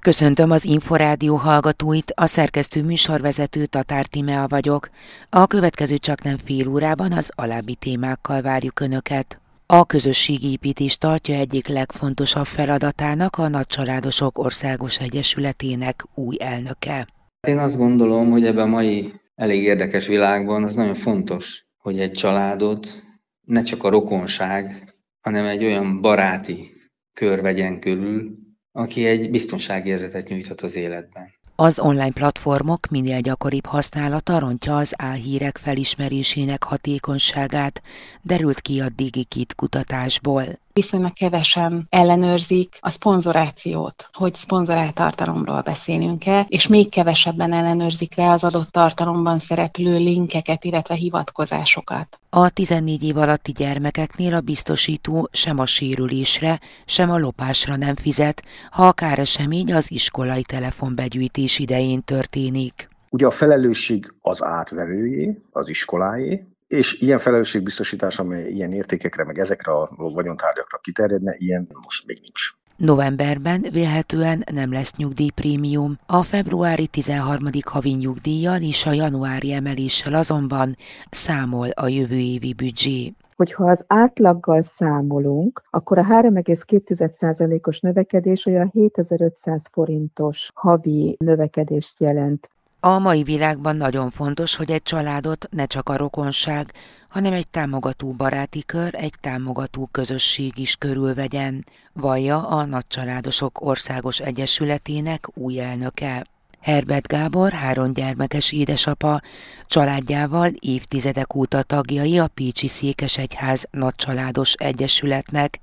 Köszöntöm az Inforádió hallgatóit, a szerkesztő műsorvezető Tatár Tímea vagyok. A következő csaknem fél órában az alábbi témákkal várjuk Önöket. A közösségépítés tartja egyik legfontosabb feladatának a Nagycsaládosok Országos Egyesületének új elnöke. Én azt gondolom, hogy ebben a mai elég érdekes világban az nagyon fontos, hogy egy családot ne csak a rokonság, hanem egy olyan baráti kör vegyen körül, aki egy biztonságérzetet nyújthat az életben. Az online platformok minél gyakoribb használata rontja az álhírek felismerésének hatékonyságát, derült ki a DigiKit kutatásból. Viszonylag kevesen ellenőrzik a szponzorációt, hogy szponzorált tartalomról beszélünk-e, és még kevesebben ellenőrzik le az adott tartalomban szereplő linkeket, illetve hivatkozásokat. A 14 év alatti gyermekeknél a biztosító sem a sérülésre, sem a lopásra nem fizet, ha a káresemény az iskolai telefonbegyűjtés idején történik. Ugye a felelősség az átverőjé, az iskoláé, és ilyen felelősségbiztosítás, amely ilyen értékekre, meg ezekre a vagyontárgyakra kiterjedne, ilyen most még nincs. Novemberben vélhetően nem lesz nyugdíjprémium, a februári 13. havi nyugdíjjal és a januári emeléssel azonban számol a jövő évi büdzsé. Hogyha az átlaggal számolunk, akkor a 3,2%-os növekedés olyan 7500 forintos havi növekedést jelent. A mai világban nagyon fontos, hogy egy családot ne csak a rokonság, hanem egy támogató baráti kör, egy támogató közösség is körülvegyen, vallja a Nagycsaládosok Országos Egyesületének új elnöke. Herbert Gábor 3 gyermekes édesapa, családjával évtizedek óta tagjai a Pécsi Székesegyház Nagycsaládos Egyesületnek,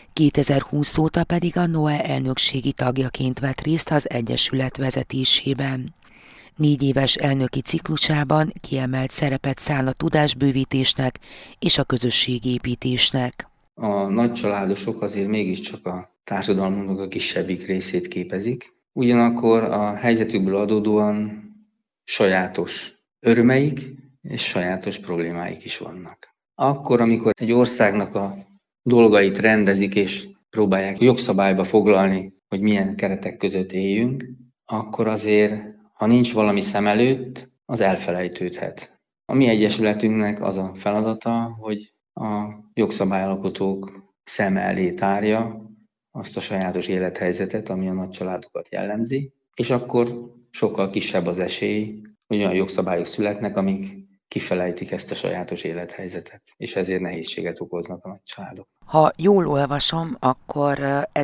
2020 óta pedig a NOE elnökségi tagjaként vett részt az Egyesület vezetésében. 4 éves elnöki ciklusában kiemelt szerepet szán a tudásbővítésnek és a közösségépítésnek. A nagycsaládosok azért mégiscsak a társadalmunknak a kisebbik részét képezik, ugyanakkor a helyzetükből adódóan sajátos örömeik és sajátos problémáik is vannak. Akkor, amikor egy országnak a dolgait rendezik és próbálják jogszabályba foglalni, hogy milyen keretek között éljünk, akkor azért, ha nincs valami szem előtt, az elfelejtődhet. A mi egyesületünknek az a feladata, hogy a jogszabályalkotók szem elé tárja azt a sajátos élethelyzetet, ami a nagycsaládokat jellemzi, és akkor sokkal kisebb az esély, hogy olyan jogszabályok születnek, amik kifelejtik ezt a sajátos élethelyzetet, és ezért nehézséget okoznak a nagycsaládok. Ha jól olvasom, akkor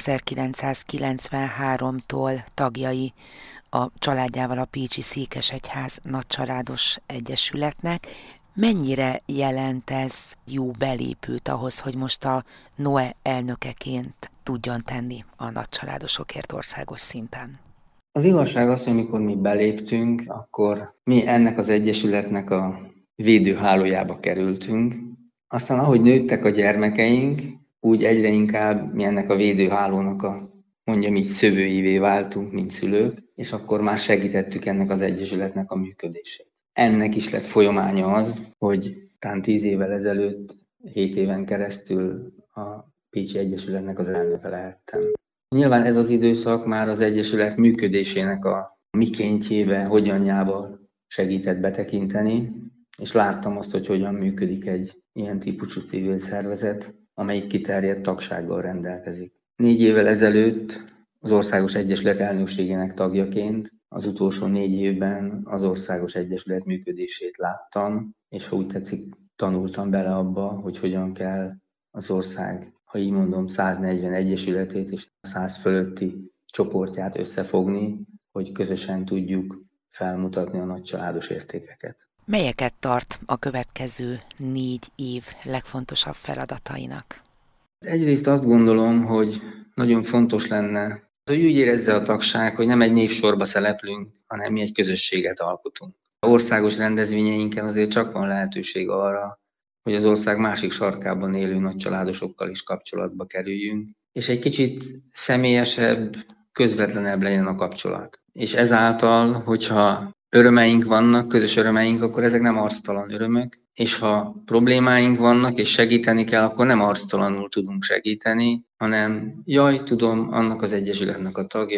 1993-tól tagjai a családjával a Pécsi Székesegyház Nagycsaládos Egyesületnek. Mennyire jelent ez jó belépőt ahhoz, hogy most a NOE elnökeként tudjon tenni a nagycsaládosokért országos szinten? Az igazság az, hogy amikor mi beléptünk, akkor mi ennek az egyesületnek a védőhálójába kerültünk. Aztán ahogy nőttek a gyermekeink, úgy egyre inkább mi ennek a védőhálónak a mondjam így szövőivé váltunk, mint szülők, és akkor már segítettük ennek az egyesületnek a működését. Ennek is lett folyamánya az, hogy talán 10 évvel ezelőtt, 7 éven keresztül a Pécsi Egyesületnek az elnöke lehettem. Nyilván ez az időszak már az egyesület működésének a mikéntjébe, hogyanjába segített betekinteni, és láttam azt, hogy hogyan működik egy ilyen típusú civil szervezet, amelyik kiterjedt tagsággal rendelkezik. 4 évvel ezelőtt az Országos Egyesület elnökségének tagjaként az utolsó 4 évben az Országos Egyesület működését láttam, és ha úgy tetszik, tanultam bele abba, hogy hogyan kell az ország, ha így mondom, 140 egyesületét és 100 fölötti csoportját összefogni, hogy közösen tudjuk felmutatni a nagycsaládos értékeket. Melyeket tart a következő 4 év legfontosabb feladatainak? Egyrészt azt gondolom, hogy nagyon fontos lenne, hogy úgy érezze a tagság, hogy nem egy névsorba szereplünk, hanem mi egy közösséget alkotunk. A országos rendezvényeinken azért csak van lehetőség arra, hogy az ország másik sarkában élő nagycsaládosokkal is kapcsolatba kerüljünk, és egy kicsit személyesebb, közvetlenebb legyen a kapcsolat. És ezáltal, hogyha örömeink vannak, közös örömeink, akkor ezek nem arctalan örömök, és ha problémáink vannak, és segíteni kell, akkor nem arctalanul tudunk segíteni, hanem jaj, tudom, annak az egyesületnek a tagja,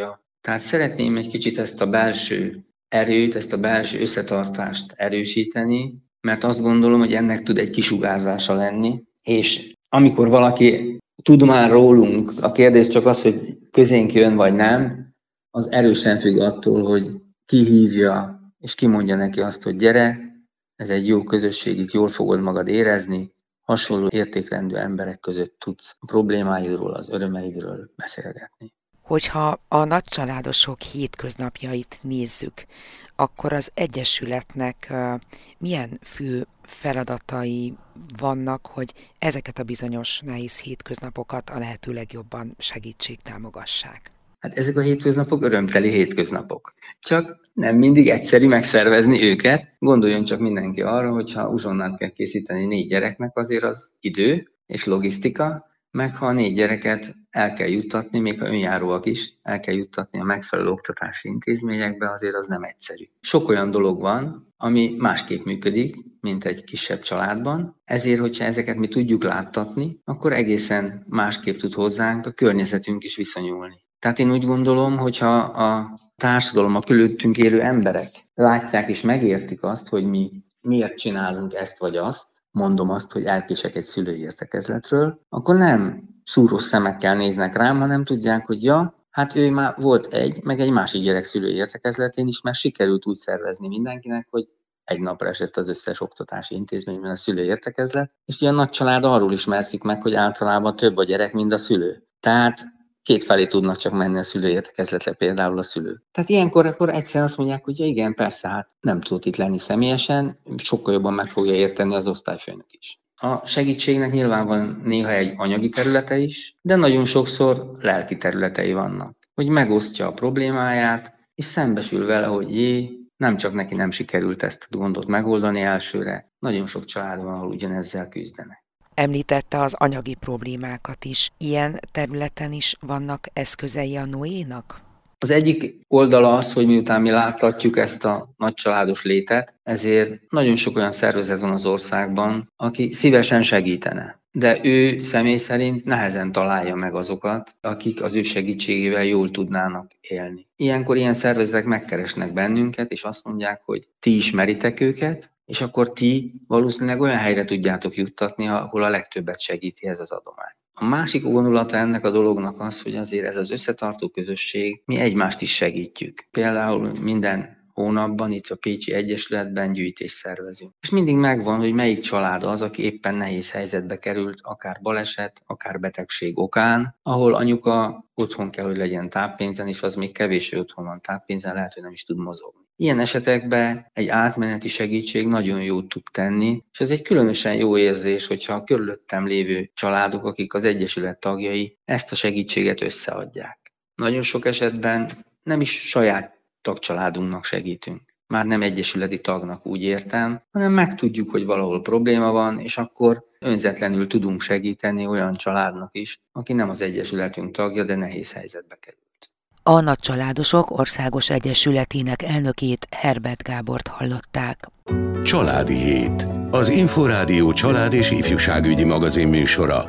Tehát szeretném egy kicsit ezt a belső erőt, ezt a belső összetartást erősíteni, mert azt gondolom, hogy ennek tud egy kisugárzása lenni, és amikor valaki tud már rólunk, a kérdés csak az, hogy közénk jön vagy nem, az erősen függ attól, hogy ki hívja, és ki mondja neki azt, hogy gyere, ez egy jó közösség, itt jól fogod magad érezni, hasonló értékrendű emberek között tudsz a problémáidról, az örömeidről beszélgetni. Hogyha a nagycsaládosok hétköznapjait nézzük, akkor az Egyesületnek milyen fő feladatai vannak, hogy ezeket a bizonyos nehéz hétköznapokat a lehető legjobban támogassák? Hát ezek a hétköznapok örömteli hétköznapok. Csak nem mindig egyszerű megszervezni őket. Gondoljon csak mindenki arra, hogyha uzsonnát kell készíteni 4 gyereknek, azért az idő és logisztika, meg ha a 4 gyereket el kell juttatni, még ha önjáróak is, el kell juttatni a megfelelő oktatási intézményekbe, azért az nem egyszerű. Sok olyan dolog van, ami másképp működik, mint egy kisebb családban, ezért, hogyha ezeket mi tudjuk láttatni, akkor egészen másképp tud hozzánk a környezetünk is viszonyulni. Tehát én úgy gondolom, hogyha a társadalom, a körülöttünk élő emberek látják és megértik azt, hogy mi miért csinálunk ezt vagy azt, mondom azt, hogy elkések egy szülői értekezletről, akkor nem szúrós szemekkel néznek rám, hanem tudják, hogy ja, hát ő már volt meg egy másik gyerek szülői értekezletén is, mert sikerült úgy szervezni mindenkinek, hogy egy napra esett az összes oktatási intézményben a szülői értekezlet, és ilyen nagy család arról ismerszik meg, hogy általában több a gyerek, mint a szülő. Tehát kétfelé tudnak csak menni a szülői értekezletre például a szülő. Tehát ilyenkor akkor egyszerűen azt mondják, hogy ja, igen, persze, hát nem tudott itt lenni személyesen, sokkal jobban meg fogja érteni az osztályfőnök is. A segítségnek nyilván van néha egy anyagi területe is, de nagyon sokszor lelki területei vannak. Hogy megosztja a problémáját, és szembesül vele, hogy nem csak neki nem sikerült ezt a gondot megoldani elsőre, nagyon sok család van, ahol ugyanezzel küzdenek. Említette az anyagi problémákat is. Ilyen területen is vannak eszközei a Noénak? Az egyik oldala az, hogy miután mi láthatjuk ezt a nagycsaládos létet, ezért nagyon sok olyan szervezet van az országban, aki szívesen segítene. De ő személy szerint nehezen találja meg azokat, akik az ő segítségével jól tudnának élni. Ilyenkor ilyen szervezetek megkeresnek bennünket, és azt mondják, hogy ti ismeritek őket, és akkor ti valószínűleg olyan helyre tudjátok juttatni, ahol a legtöbbet segíti ez az adomány. A másik vonulata ennek a dolognak az, hogy azért ez az összetartó közösség, mi egymást is segítjük. Például minden hónapban itt a Pécsi Egyesületben gyűjtést szervezünk. És mindig megvan, hogy melyik család az, aki éppen nehéz helyzetbe került, akár baleset, akár betegség okán, ahol anyuka otthon kell, hogy legyen táppénzen, és az még kevés, hogy otthon van táppénzen, lehet, hogy nem is tud mozogni. Ilyen esetekben egy átmeneti segítség nagyon jót tud tenni, és ez egy különösen jó érzés, hogyha a körülöttem lévő családok, akik az Egyesület tagjai, ezt a segítséget összeadják. Nagyon sok esetben nem is saját tagcsaládunknak segítünk. Már nem egyesületi tagnak úgy értem, hanem megtudjuk, hogy valahol probléma van, és akkor önzetlenül tudunk segíteni olyan családnak is, aki nem az egyesületünk tagja, de nehéz helyzetbe került. A Nagycsaládosok Országos Egyesületének elnökét, Herbert Gábort hallották. Családi Hét. Az Inforádió család és ifjúságügyi magazin műsora.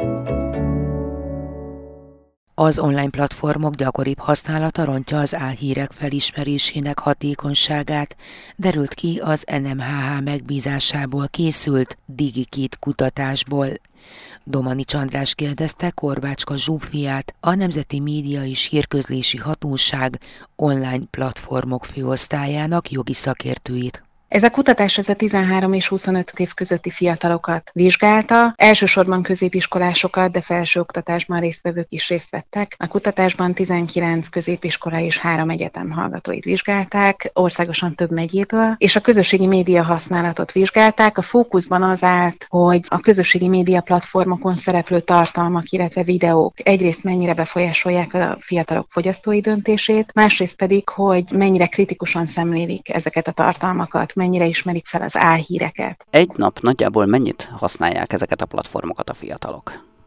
Az online platformok gyakoribb használata rontja az álhírek felismerésének hatékonyságát, derült ki az NMHH megbízásából készült DigiKit kutatásból. Domani Csandrás kérdezte Korbácska Zsuffiát, a Nemzeti Média és Hírközlési Hatóság online platformok főosztályának jogi szakértőjét. Ez a kutatás a 13 és 25 év közötti fiatalokat vizsgálta, elsősorban középiskolásokat, de felsőoktatásban résztvevők is részt vettek. A kutatásban 19 középiskola és 3 egyetem hallgatóit vizsgálták, országosan több megyéből, és a közösségi média használatot vizsgálták. A fókuszban az állt, hogy a közösségi média platformokon szereplő tartalmak, illetve videók egyrészt mennyire befolyásolják a fiatalok fogyasztói döntését, másrészt pedig, hogy mennyire kritikusan szemlélik ezeket a tartalmakat, mennyire ismerik fel az álhíreket. Egy nap nagyjából mennyit használják ezeket a platformokat a fiatalok?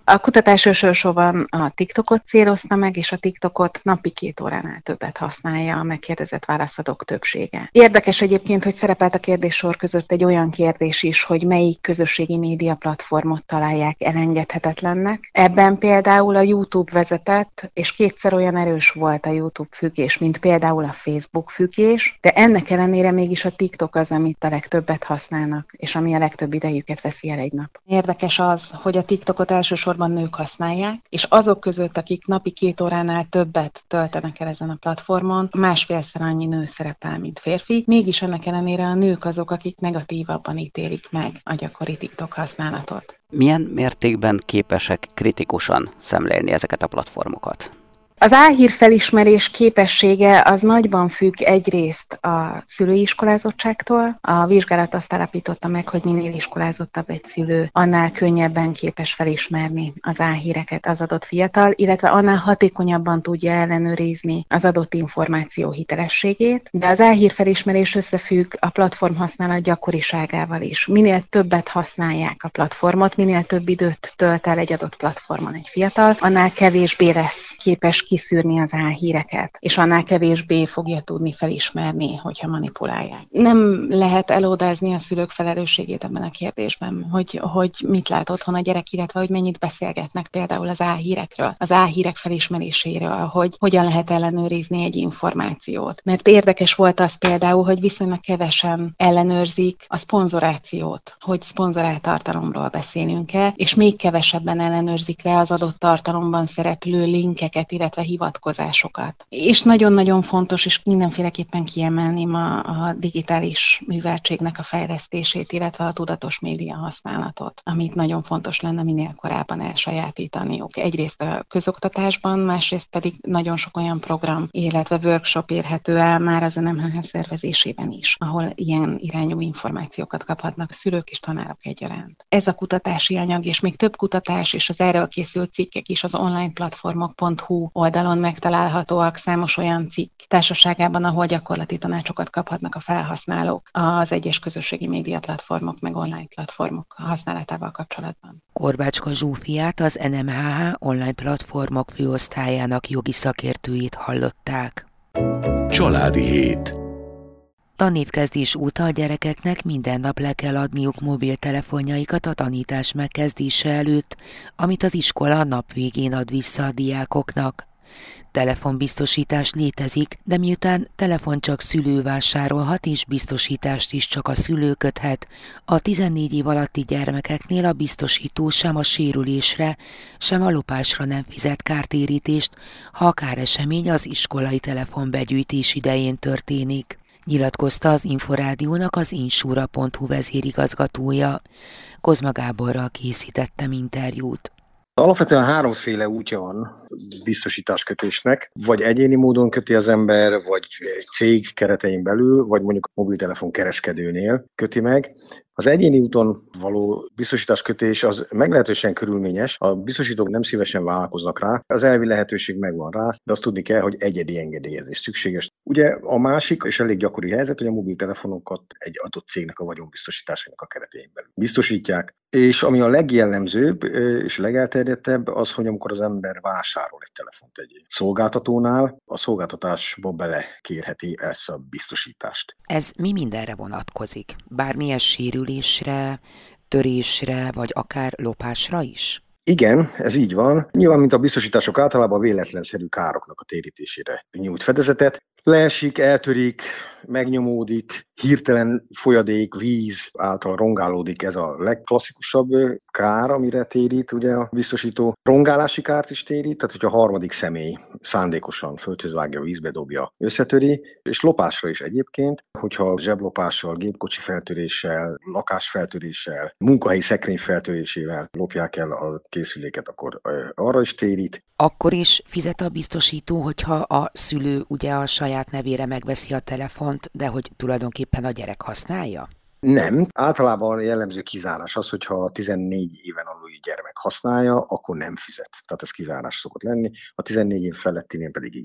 A kutatás elsősorban a TikTokot célozta meg, és a TikTokot napi 2 óránál többet használja a megkérdezett válaszadók többsége. Érdekes egyébként, hogy szerepelt a kérdéssor között egy olyan kérdés is, hogy melyik közösségi média platformot találják elengedhetetlennek. Ebben például a YouTube vezetett, és 2-szer olyan erős volt a YouTube függés, mint például a Facebook függés, de ennek ellenére mégis a TikTok az, amit a legtöbbet használnak, és ami a legtöbb idejüket veszi el egy nap. Érdekes az, hogy a TikTokot elsősorban nők használják, és azok között, akik napi 2 óránál többet töltenek el ezen a platformon, 1,5-szer annyi nő szerepel, mint férfi, mégis ennek ellenére a nők azok, akik negatívabban ítélik meg a gyakori TikTok használatot. Milyen mértékben képesek kritikusan szemlélni ezeket a platformokat? Az álhír felismerés képessége az nagyban függ egyrészt a szülői iskolázottságtól. A vizsgálat azt állapította meg, hogy minél iskolázottabb egy szülő, annál könnyebben képes felismerni az álhíreket az adott fiatal, illetve annál hatékonyabban tudja ellenőrizni az adott információ hitelességét. De az álhír felismerés összefügg a platform használat gyakoriságával is. Minél többet használják a platformot, minél több időt tölt el egy adott platformon egy fiatal, annál kevésbé lesz képes kiszűrni az álhíreket, és annál kevésbé fogja tudni felismerni, hogyha manipulálják. Nem lehet elódázni a szülők felelősségét ebben a kérdésben, hogy mit lát otthon a gyerek, illetve hogy mennyit beszélgetnek például az álhírekről, az álhírek felismeréséről, hogy hogyan lehet ellenőrizni egy információt. Mert érdekes volt az például, hogy viszonylag kevesen ellenőrzik a szponzorációt, hogy szponzorált tartalomról beszélünk-e, és még kevesebben ellenőrzik le az adott tartalomban szereplő linkeket, illetve hivatkozásokat. És nagyon-nagyon fontos, és mindenféleképpen kiemelném a digitális műveltségnek a fejlesztését, illetve a tudatos média használatot, amit nagyon fontos lenne minél korábban elsajátítaniuk. Egyrészt a közoktatásban, másrészt pedig nagyon sok olyan program, illetve workshop érhető el már az NMHH szervezésében is, ahol ilyen irányú információkat kaphatnak szülők és tanárok egyaránt. Ez a kutatási anyag, és még több kutatás, és az erről készült cikkek is az onlineplatformok.hu oldalon megtalálhatóak, számos olyan cikk társaságában, ahol gyakorlati tanácsokat kaphatnak a felhasználók az egyes közösségi média platformok meg online platformok használatával kapcsolatban. Korbácska Zsófiát, az NMHH online platformok főosztályának jogi szakértőjét hallották. Családi hét. Tanévkezdés óta a gyerekeknek minden nap le kell adniuk mobiltelefonjaikat a tanítás megkezdése előtt, amit az iskola nap végén ad vissza a diákoknak. Telefonbiztosítás létezik, de miután telefon csak szülő vásárolhat és biztosítást is csak a szülő köthet, a 14 év alatti gyermekeknél a biztosító sem a sérülésre, sem a lopásra nem fizet kártérítést, ha a káresemény az iskolai telefonbegyűjtés idején történik. Nyilatkozta az Inforádiónak az Insura.hu vezérigazgatója. Kozma Gáborral készítettem interjút. Alapvetően 3 útja van biztosításkötésnek, vagy egyéni módon köti az ember, vagy egy cég keretein belül, vagy mondjuk a mobiltelefon kereskedőnél köti meg. Az egyéni úton való biztosításkötés az meglehetősen körülményes, a biztosítók nem szívesen vállalkoznak rá, az elvi lehetőség megvan rá, de azt tudni kell, hogy egyedi engedélyezés szükséges. Ugye a másik, és elég gyakori helyzet, hogy a mobiltelefonokat egy adott cégnek a vagyonbiztosításának a keretein belül biztosítják, és ami a legjellemzőbb és legelterjedtebb az, hogy amikor az ember vásárol egy telefont egy szolgáltatónál, a szolgáltatásba belekérheti ezt a biztosítást. Ez mi mindenre vonatkozik? Bármilyen sérülésre, törésre, vagy akár lopásra is? Igen, ez így van. Nyilván, mint a biztosítások általában véletlenszerű károknak a térítésére nyújt fedezetet. Leesik, eltörik, megnyomódik, hirtelen folyadék, víz által rongálódik, ez a legklasszikusabb kár, amire térít ugye a biztosító. Rongálási kárt is térít, tehát hogyha a harmadik személy szándékosan földhöz vágja, vízbe dobja, összetöri, és lopásra is egyébként, hogyha zseblopással, gépkocsi feltöréssel, lakásfeltöréssel, munkahelyi szekrény feltörésével lopják el a készüléket, akkor arra is térít. Akkor is fizet a biztosító, hogyha a szülő ugye a saját nevére megveszi a telefont, de hogy tulajdonképpen a gyerek használja? Nem. Általában jellemző kizárás az, hogyha 14 éven aluli gyermek használja, akkor nem fizet. Tehát ez kizárás szokott lenni. A 14 év felettinél pedig igen.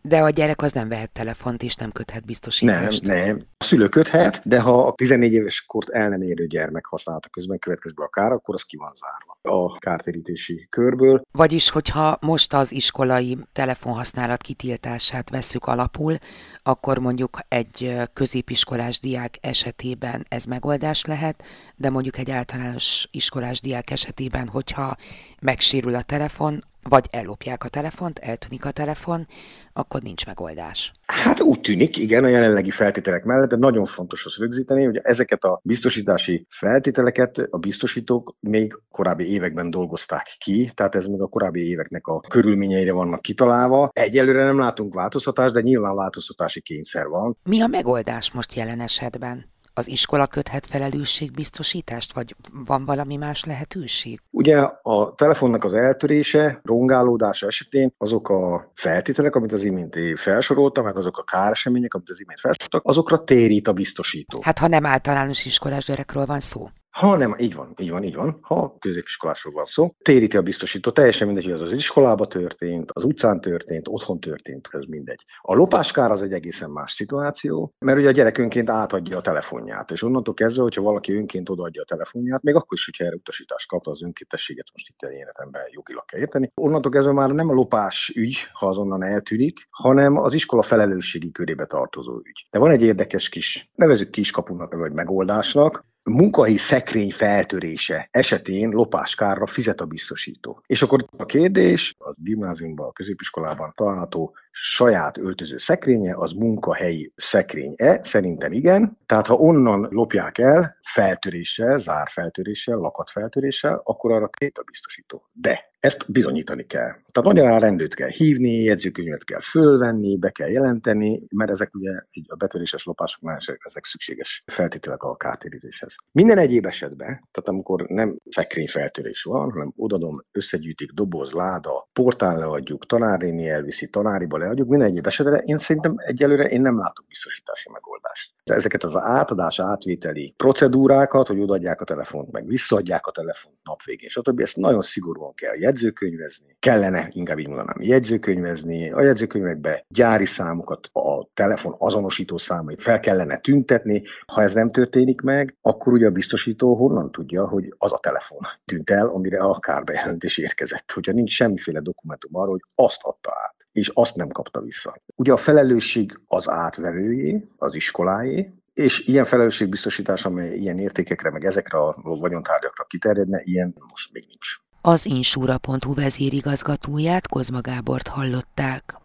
De a gyerek az nem vehet telefont és nem köthet biztosítást. Nem. A szülő köthet, de ha a 14 éves kort el nem érő gyermek használata közben következik be a kár, akkor az ki van zárva a kártérítési körből. Vagyis, hogyha most az iskolai telefonhasználat kitiltását vesszük alapul, akkor mondjuk egy középiskolás diák esetében ez megoldás lehet, de mondjuk egy általános iskolás diák esetében, hogyha megsérül a telefon, vagy ellopják a telefont, eltűnik a telefon, akkor nincs megoldás. Hát úgy tűnik, igen, a jelenlegi feltételek mellett, de nagyon fontos azt rögzíteni, hogy ezeket a biztosítási feltételeket a biztosítók még korábbi években dolgozták ki, tehát ez még a korábbi éveknek a körülményeire vannak kitalálva. Egyelőre nem látunk változtatást, de nyilván változtatási kényszer van. Mi a megoldás most jelen esetben? Az iskola köthet felelősségbiztosítást, vagy van valami más lehetőség? Ugye a telefonnak az eltörése, rongálódása esetén azok a feltételek, amit az imént felsoroltam, hát azok a káresemények, amit az imént felsoroltak, azokra térít a biztosító. Hát ha nem általános iskolás gyerekről van szó. Ha nem, így van. Ha középiskolásról van szó, téríti a biztosító, teljesen mindegy, hogy az iskolába történt, az utcán történt, otthon történt, ez mindegy. A lopáskár az egy egészen más szituáció, mert ugye a gyerek önként átadja a telefonját, és onnantól kezdve, hogyha valaki önként odaadja a telefonját, még akkor is, hogyha erre utasítást kap, az önkéntességet most itt életemben jogilag kell érteni. Onnantól kezdve már nem a lopás ügy, ha azonnan eltűnik, hanem az iskola felelősségi körébe tartozó ügy. De van egy érdekes kis, nevezzük kiskapunak vagy megoldásnak, munkahelyi szekrény feltörése esetén lopáskárra fizet a biztosító. És akkor a kérdés, a gimnáziumban, a középiskolában található saját öltöző szekrénye, az munkahelyi szekrény-e? Szerintem igen. Tehát ha onnan lopják el feltöréssel, zárfeltöréssel, lakatfeltöréssel, akkor arra tét a biztosító. De ezt bizonyítani kell. Tehát magyarán rendőrt kell hívni, jegyzőkönyvet kell fölvenni, be kell jelenteni, mert ezek ugye a betöréses lopásoknál ezek szükséges feltételek a kártérítéshez. Minden egyéb esetben, tehát amikor nem szekrényfeltörés van, hanem odadom, összegyűjtik, doboz, láda, portán leadjuk, tanárnéni elviszi, tanáriba leadjuk, minden egyéb esetre én szerintem egyelőre én nem látok biztosítási megoldást. De ezeket az átadás, átvételi procedúrákat, hogy odaadják a telefont, meg visszaadják a telefont nap végén, stb. Ezt nagyon szigorúan kell jegyzőkönyvezni. Kellene, inkább így mondanám, jegyzőkönyvezni, a jegyzőkönyvekbe gyári számokat, a telefon azonosító számait fel kellene tüntetni. Ha ez nem történik meg, akkor ugye a biztosító honnan tudja, hogy az a telefon tűnt el, amire a kárbejelentés érkezett. Hogyha nincs semmiféle dokumentum arról, hogy azt adta át, és azt nem kapta vissza. Ugye a felelősség az átvevőjé, az iskoláé, és ilyen felelősségbiztosítás, amely ilyen értékekre, meg ezekre a vagyontárgyakra kiterjedne, ilyen most még nincs. Az Insura.hu vezérigazgatóját, Kozma Gábort hallották.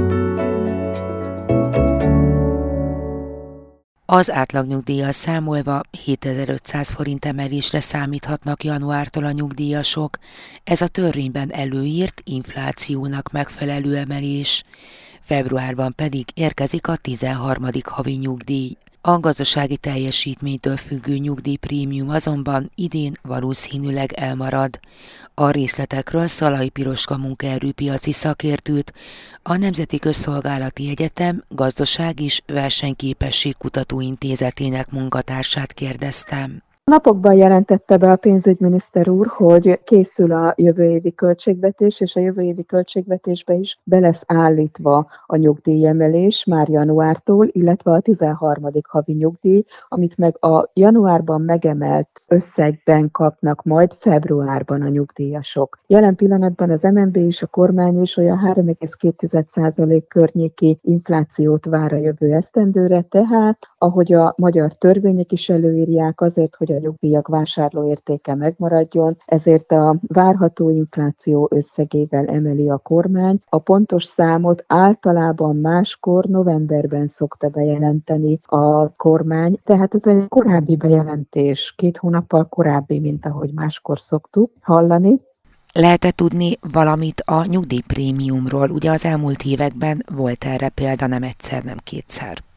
Az átlagnyugdíjjal számolva 7500 forint emelésre számíthatnak januártól a nyugdíjasok. Ez a törvényben előírt inflációnak megfelelő emelés. Februárban pedig érkezik a 13. havi nyugdíj. A gazdasági teljesítménytől függő nyugdíjprémium azonban idén valószínűleg elmarad. A részletekről Szalai Piroska munkaerőpiaci szakértőt, a Nemzeti Közszolgálati Egyetem Gazdaság és Versenyképességkutató Intézetének munkatársát kérdeztem. Napokban jelentette be a pénzügyminiszter úr, hogy készül a jövő évi költségvetés, és a jövő évi költségvetésbe is be lesz állítva a nyugdíjemelés már januártól, illetve a 13. havi nyugdíj, amit meg a januárban megemelt összegben kapnak majd februárban a nyugdíjasok. Jelen pillanatban az MNB és a kormány is olyan 3,2% környéki inflációt vár a jövő esztendőre, tehát ahogy a magyar törvények is előírják, azért, hogy a nyugdíjak vásárlóértéke megmaradjon, ezért a várható infláció összegével emeli a kormány. A pontos számot általában máskor novemberben szokta bejelenteni a kormány, tehát ez egy korábbi bejelentés, 2 hónappal korábbi, mint ahogy máskor szoktuk hallani. Lehet-e tudni valamit a nyugdíjprémiumról? Ugye az elmúlt években volt erre példa nem egyszer, nem kétszer.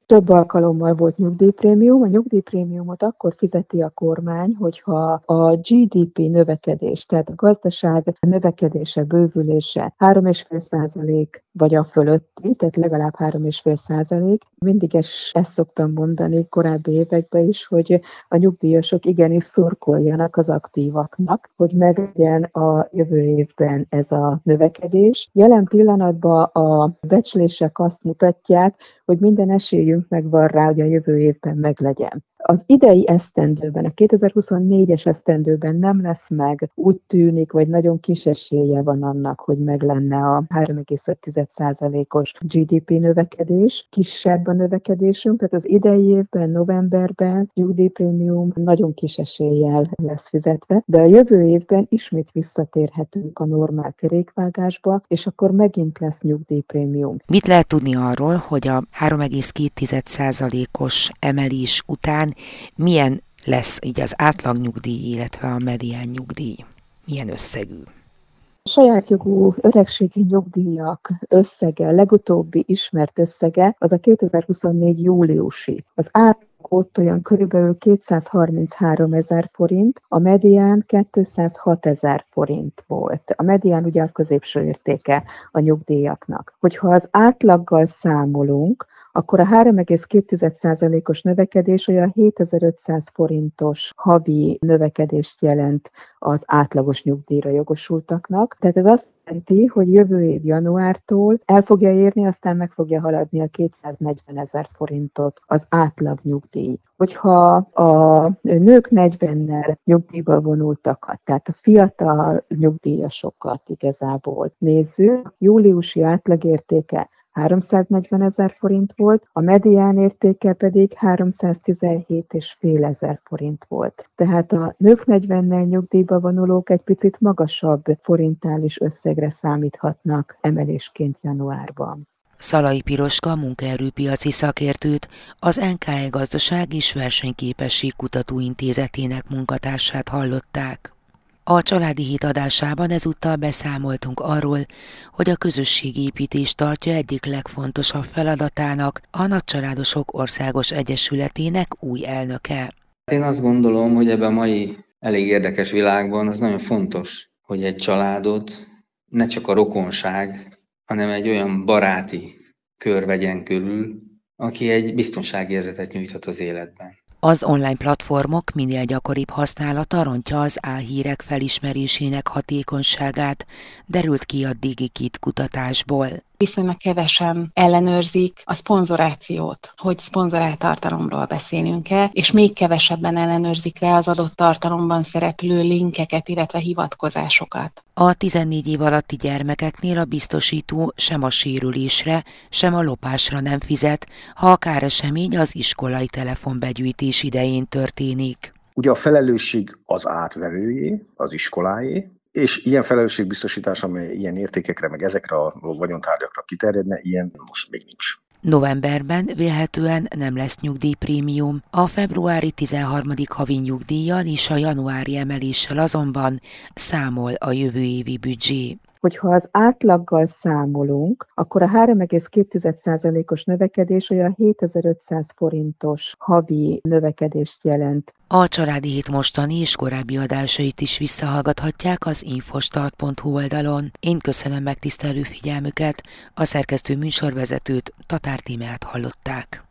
Több alkalommal volt nyugdíjprémium. A nyugdíjprémiumot akkor fizeti a kormány, hogyha a GDP növekedés, tehát a gazdaság növekedése, bővülése 3,5% vagy a fölötti, tehát legalább 3,5%. Mindig ezt szoktam mondani korábbi években is, hogy a nyugdíjasok igenis szurkoljanak az aktívaknak, hogy meglegyen a jövő évben ez a növekedés. Jelen pillanatban a becslések azt mutatják, hogy minden esélyünk megvan rá, hogy a jövő évben meglegyen. Az idei esztendőben, a 2024-es esztendőben nem lesz meg, úgy tűnik, vagy nagyon kis esélye van annak, hogy meg lenne a 3,5%-os GDP növekedés, kisebb a növekedésünk, tehát az idei évben, novemberben nyugdíjprémium nagyon kis eséllyel lesz fizetve, de a jövő évben ismét visszatérhetünk a normál kerékvágásba, és akkor megint lesz nyugdíjprémium. Mit lehet tudni arról, hogy a 3,2%-os emelés után milyen lesz így az átlagnyugdíj, illetve a medián nyugdíj? Milyen összegű? A saját jogú öregségi nyugdíjak összege, legutóbbi ismert összege, az a 2024 júliusi. Az átlag ott olyan körülbelül 233 000 forint, a medián 206 000 forint volt. A medián ugye a középső értéke a nyugdíjaknak. Hogyha az átlaggal számolunk, akkor a 3,2%-os növekedés olyan 7500 forintos havi növekedést jelent az átlagos nyugdíjra jogosultaknak. Tehát ez azt jelenti, hogy jövő év januártól el fogja érni, aztán meg fogja haladni a 240 000 forintot az átlag nyugdíj. Hogyha a nők 40-nel nyugdíjba vonultakat, tehát a fiatal nyugdíjasokat igazából nézzük, júliusi átlagértéke 340 000 forint volt, a medián értéke pedig 317,5 000 forint volt. Tehát a nők 40-nel nyugdíjba vonulók egy picit magasabb forintális összegre számíthatnak emelésként januárban. Szalai Piroska munkaerőpiaci szakértőt, az NKE Gazdaság és Versenyképesség Kutatóintézetének munkatársát hallották. A Családi Hét adásában ezúttal beszámoltunk arról, hogy a közösségépítés tartja egyik legfontosabb feladatának a Nagycsaládosok Országos Egyesületének új elnöke. Én azt gondolom, hogy ebben a mai elég érdekes világban az nagyon fontos, hogy egy családot ne csak a rokonság, hanem egy olyan baráti kör vegyen körül, aki egy biztonságérzetet nyújthat az életben. Az online platformok minél gyakoribb használata rontja az álhírek felismerésének hatékonyságát, derült ki a DigiKit kutatásból. Viszonylag kevesen ellenőrzik a szponzorációt, hogy szponzorált tartalomról beszélünk-e, és még kevesebben ellenőrzik le az adott tartalomban szereplő linkeket, illetve hivatkozásokat. A 14 év alatti gyermekeknél a biztosító sem a sérülésre, sem a lopásra nem fizet, ha a káresemény az iskolai telefonbegyűjtés idején történik. Ugye a felelősség az átvevőjé, az iskoláé, és ilyen felelősségbiztosítás, amely ilyen értékekre, meg ezekre a vagyontárgyakra kiterjedne, ilyen most még nincs. Novemberben vélhetően nem lesz nyugdíjprémium, a februári 13. havi nyugdíjjal és a januári emeléssel azonban számol a jövő évi büdzsé. Hogyha az átlaggal számolunk, akkor a 3,2%-os növekedés olyan 7500 forintos havi növekedést jelent. A Családi Hét mostani és korábbi adásait is visszahallgathatják az infostart.hu oldalon. Én köszönöm megtisztelő figyelmüket, a szerkesztő műsorvezetőt, Tatár Tímeát hallották.